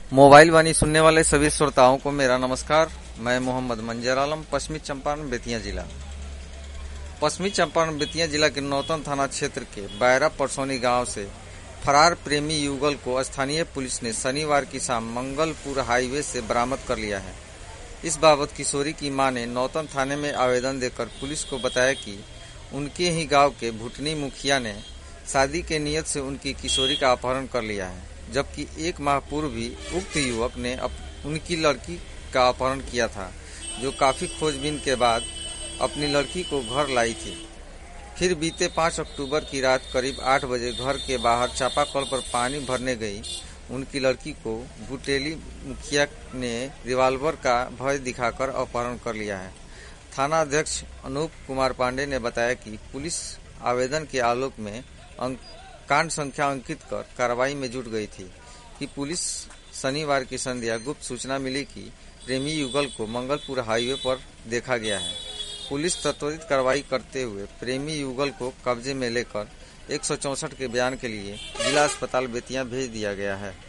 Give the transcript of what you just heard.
Mobile वाणी सुनने वाले सभी श्रोताओं को मेरा नमस्कार। मैं मोहम्मद मंजर आलम, पश्चिमी चंपारण बेतिया जिला। पश्चिमी चंपारण बेतिया जिला के नौतन थाना क्षेत्र के बैरा परसौनी गांव से फरार प्रेमी युगल को स्थानीय पुलिस ने शनिवार की शाम मंगलपुर हाईवे से बरामद कर लिया है। इस बाबत किशोरी की मां ने नौतन थाने में आवेदन देकर पुलिस को बताया कि उनके ही गांव के भुटनी मुखिया ने शादी के नियत से उनकी किशोरी का अपहरण कर लिया है, जबकि एक माह पूर्व भी उक्त युवक ने उनकी लड़की का अपहरण किया था, जो काफी खोजबीन के बाद अपनी लड़की को घर लाई थी। फिर बीते 5 अक्टूबर की रात करीब 8 बजे घर के बाहर चापाकल पर पानी भरने गई उनकी लड़की को भुटेली मुखिया ने रिवाल्वर का भय दिखाकर अपहरण कर लिया है। थाना अध्यक्ष अनूप कुमार पांडे ने बताया कि पुलिस आवेदन के आलोक में कांड संख्या अंकित कर कार्रवाई में जुट गई थी कि पुलिस शनिवार की संध्या गुप्त सूचना मिली कि प्रेमी युगल को मंगलपुर हाईवे पर देखा गया है। पुलिस त्वरित कार्रवाई करते हुए प्रेमी युगल को कब्जे में लेकर 164 के बयान के लिए जिला अस्पताल बेतिया भेज दिया गया है।